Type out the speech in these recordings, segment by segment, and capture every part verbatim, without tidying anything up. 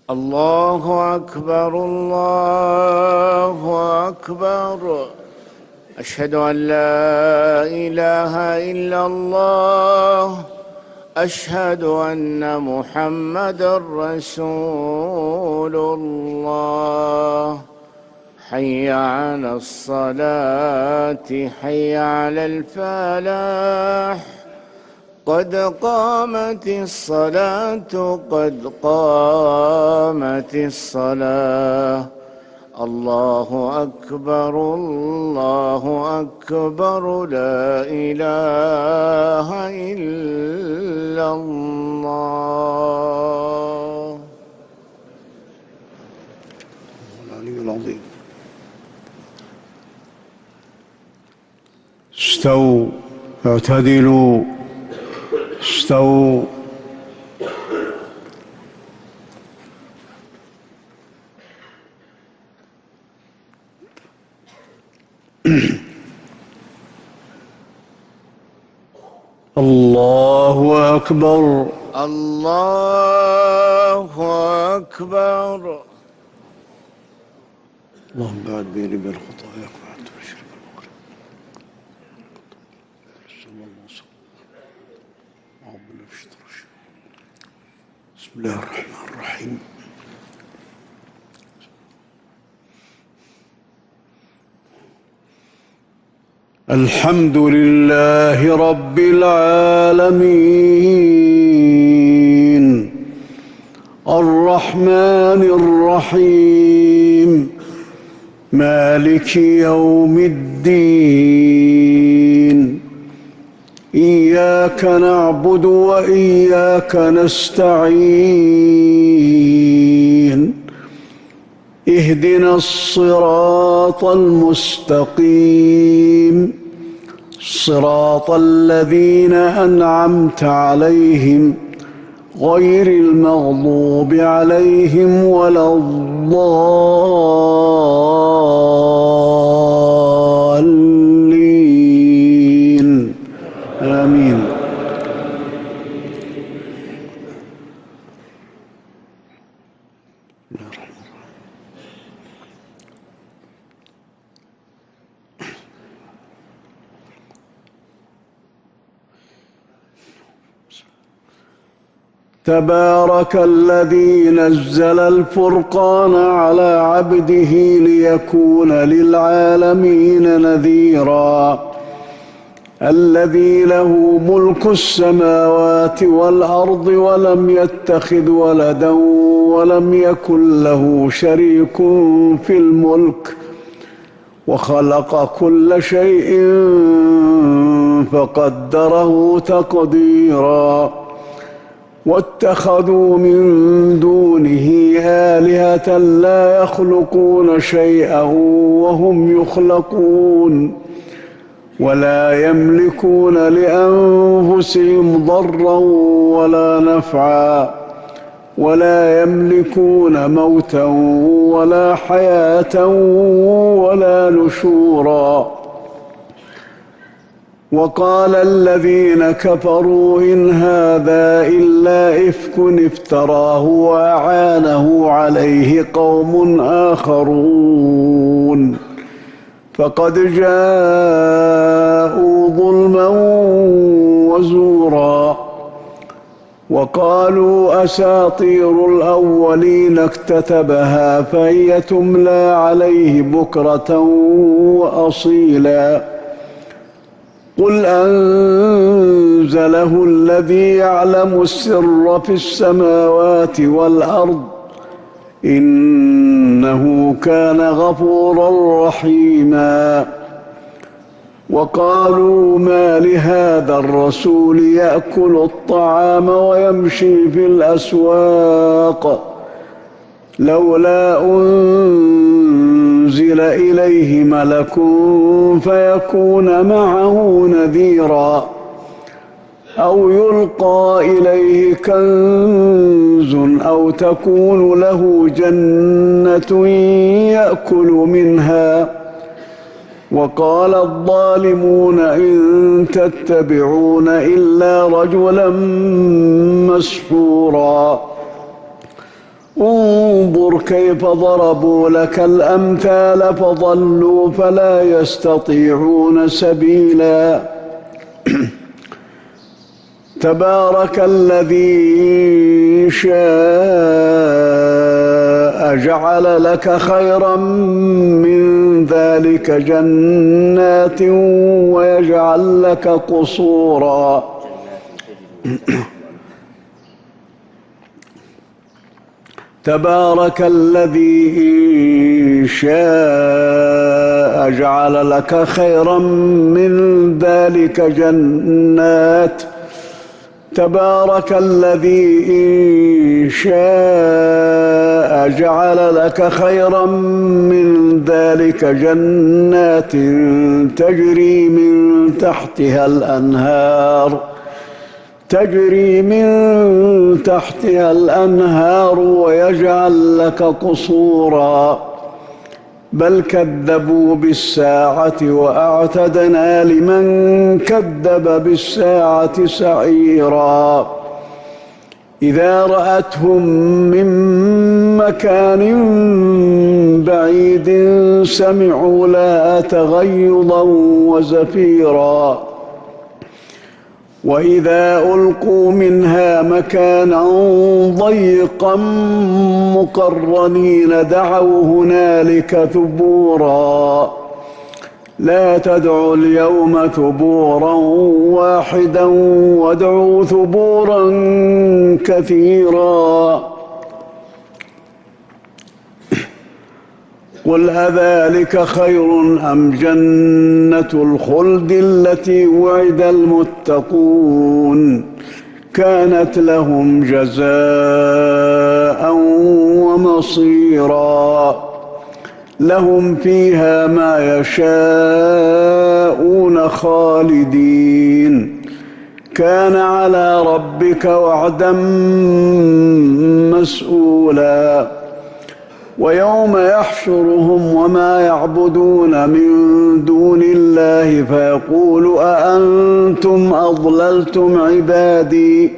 الله أكبر الله أكبر. أشهد أن لا إله إلا الله. أشهد أن محمدًا رسول الله. حي على الصلاة حي على الفلاح. قد قامت الصلاة قد قامت الصلاة. الله أكبر الله أكبر. لا إله إلا الله. العلي العظيم. استووا اعتدلوا استووا. الله أكبر الله أكبر. اللهم بعد بيني وبين خطاياك وعد المشرق المغرب. صلى الله عليه وسلم. بسم الله الرحمن الرحيم. الحمد لله رب العالمين الرحمن الرحيم مالك يوم الدين. إياك نعبد وإياك نستعين. اهدنا الصراط المستقيم صراط الذين أنعمت عليهم غير المغضوب عليهم ولا الضالين. آمين. تبارك الذي نزل الفرقان على عبده ليكون للعالمين نذيرا. الذي له ملك السماوات والأرض ولم يتخذ ولدا ولم يكن له شريك في الملك وخلق كل شيء فقدره تقديرا. واتخذوا من دونه آلهة لا يخلقون شيئا وهم يخلقون ولا يملكون لأنفسهم ضرا ولا نفعا ولا يملكون موتا ولا حياة ولا نشورا. وقال الذين كفروا إن هذا إلا إفك افتراه وأعانه عليه قوم آخرون فقد جاءوا ظلما وزورا. وقالوا أساطير الأولين اكتتبها فهي تملى عليه بكرة وأصيلا. قل أنزله الذي يعلم السر في السماوات والأرض إنه كان غفورا رحيما. وقالوا ما لهذا الرسول يأكل الطعام ويمشي في الأسواق لولا أنزل إليه ملك فيكون معه نذيرا أو يلقى إليه كنز أو تكون له جنة يأكل منها. وقال الظالمون إن تتبعون إلا رجلا مسحورا. انظر كيف ضربوا لك الأمثال فضلوا فلا يستطيعون سبيلا تبارك الذي شاء جعل لك خيرا من ذلك جنات ويجعل لك قصورا تبارك الذي شاء جعل لك خيرا من ذلك جنات تبارك الذي شاء جعل لك خيرا من ذلك جنات تجري من تحتها الأنهار تجري من تحتها الأنهار ويجعل لك قصورا بل كذبوا بالساعة وأعتدنا لمن كذب بالساعة سعيرا إذا رأتهم من مكان بعيد سمعوا لها تغيظا وزفيرا وإذا ألقوا منها مكانا ضيقا مقرنين دعوا هنالك ثبورا لا تدعوا اليوم ثبورا واحدا وادعوا ثبورا كثيرا قل أذلك خير أم جنة الخلد التي وعد المتقون كانت لهم جزاء ومصيرا لهم فيها ما يشاءون خالدين كان على ربك وعدا مسؤولا ويوم يحشرهم وما يعبدون من دون الله فيقول أأنتم أضللتم عبادي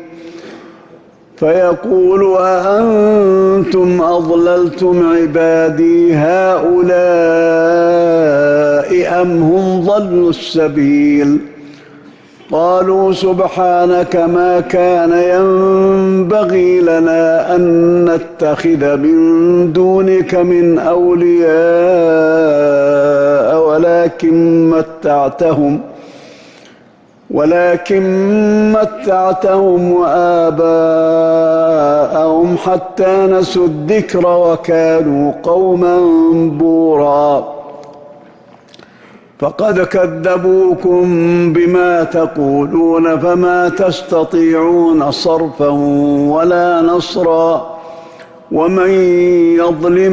فيقول أأنتم أضللتم عبادي هؤلاء أم هم ضلوا السبيل قالوا سبحانك ما كان ينبغي لنا أن نتخذ من دونك من أولياء ولكن متعتهم ولكن متعتهم وآباءهم حتى نسوا الذكر وكانوا قوما بورا فقد كذبوكم بما تقولون فما تستطيعون صرفا ولا نصرا ومن يظلم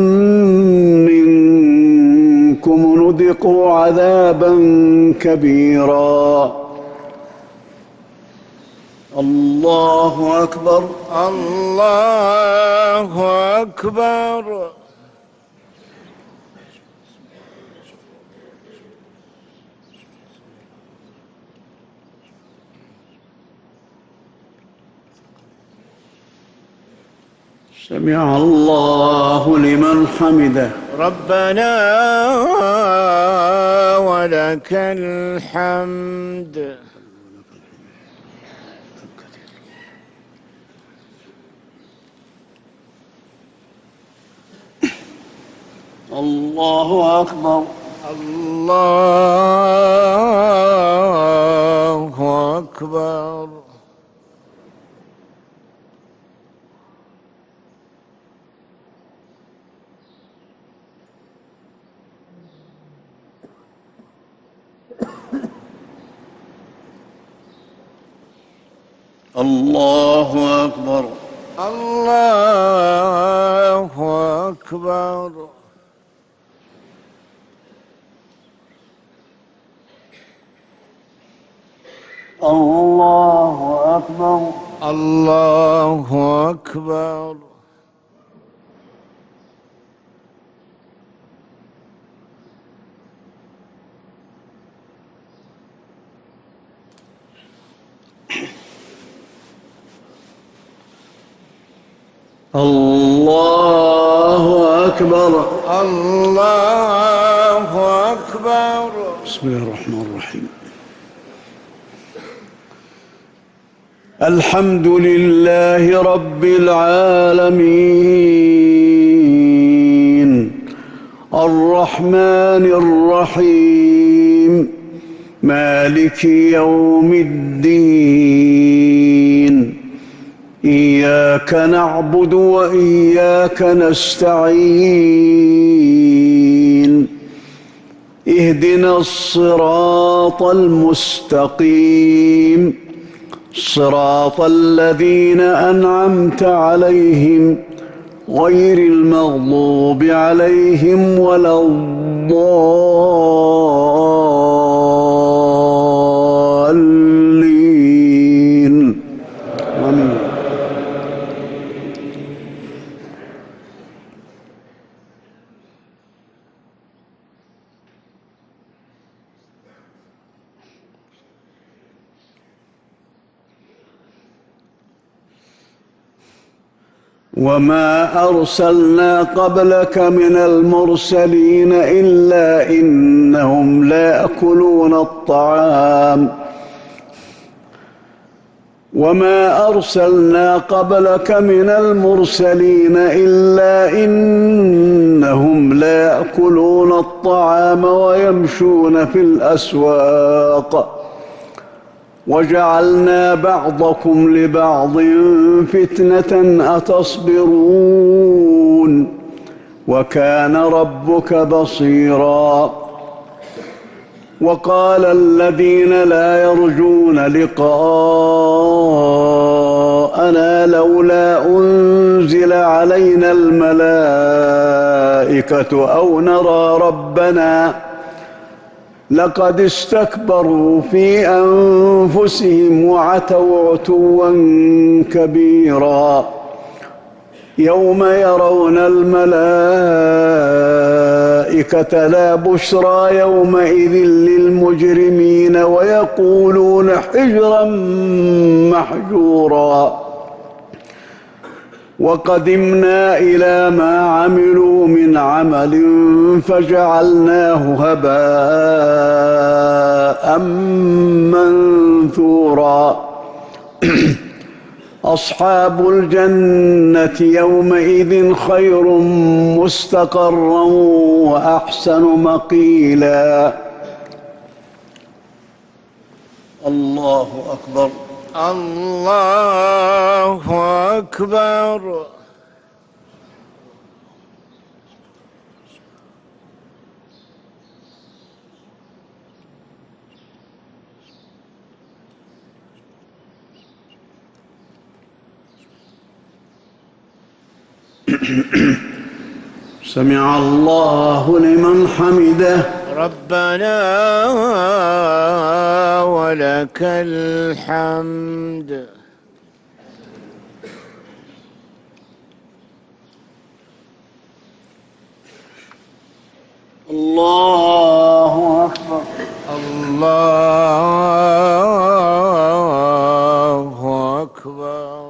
منكم نذقه عذابا كبيرا الله أكبر الله أكبر سمع الله لمن حمده ربنا ولك الحمد الله أكبر الله أكبر الله أكبر الله أكبر الله أكبر الله أكبر الله الله أكبر. الله أكبر. بسم الله الرحمن الرحيم. الحمد لله رب العالمين الرحمن الرحيم مالك يوم الدين إياك نعبد وإياك نستعين اهدنا الصراط المستقيم صراط الذين أنعمت عليهم غير المغضوب عليهم ولا الضالين آمين. وما أرسلنا قبلك من المرسلين إلا إنهم ليأكلون الطعام وما أرسلنا قبلك من المرسلين إلا إنهم ليأكلون الطعام ويمشون في الأسواق وجعلنا بعضكم لبعض فتنة أتصبرون وكان ربك بصيرا. وقال الذين لا يرجون لقاءنا لولا أنزل علينا الملائكة أو نرى ربنا لقد استكبروا في أنفسهم وعتوا عتوا كبيرا يوم يرون الملائكة لا بشرى يومئذ للمجرمين ويقولون حجرا محجورا وقدمنا إلى ما عملوا من عمل فجعلناه هباء منثورا أصحاب الجنة يومئذ خير مستقرا وأحسن مقيلا. الله أكبر. الله أكبر. سمع الله لمن حمده. ربنا ولك الحمد. الله أكبر. الله أكبر.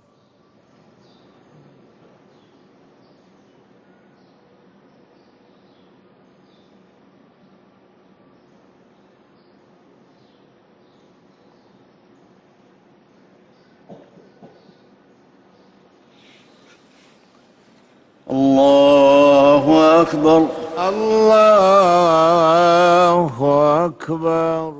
الله أكبر. الله أكبر.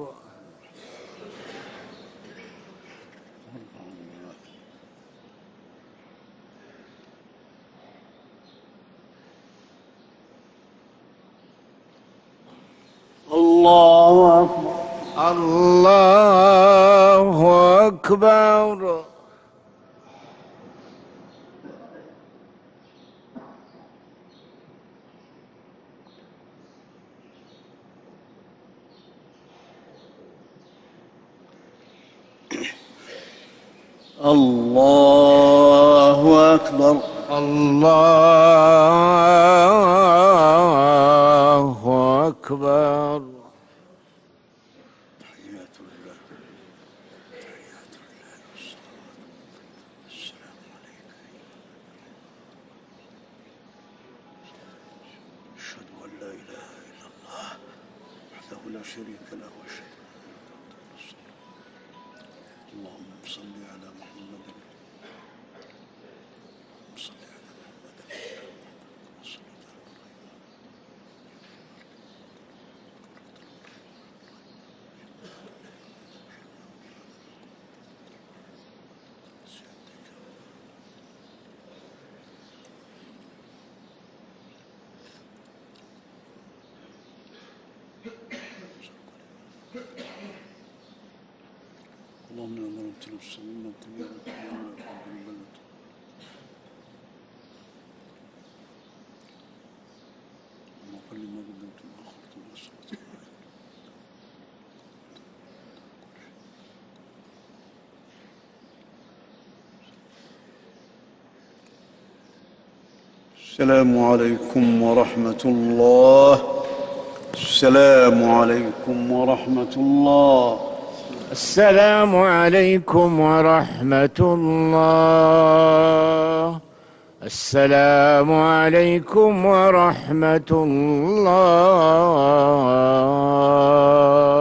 الله أكبر. الله أكبر. الله أكبر. الله أكبر. وحده لا شريك له وأشهد اللهم صل على محمد صل على محمد صل اللهم يا مرمت نفسا منا تبيعت بيانا رب البلد اللهم كل ما قدمت ما أخرت ما أسرت السلام عليكم ورحمة الله. السلام عليكم ورحمة الله. السلام عليكم ورحمة الله. السلام عليكم ورحمة الله.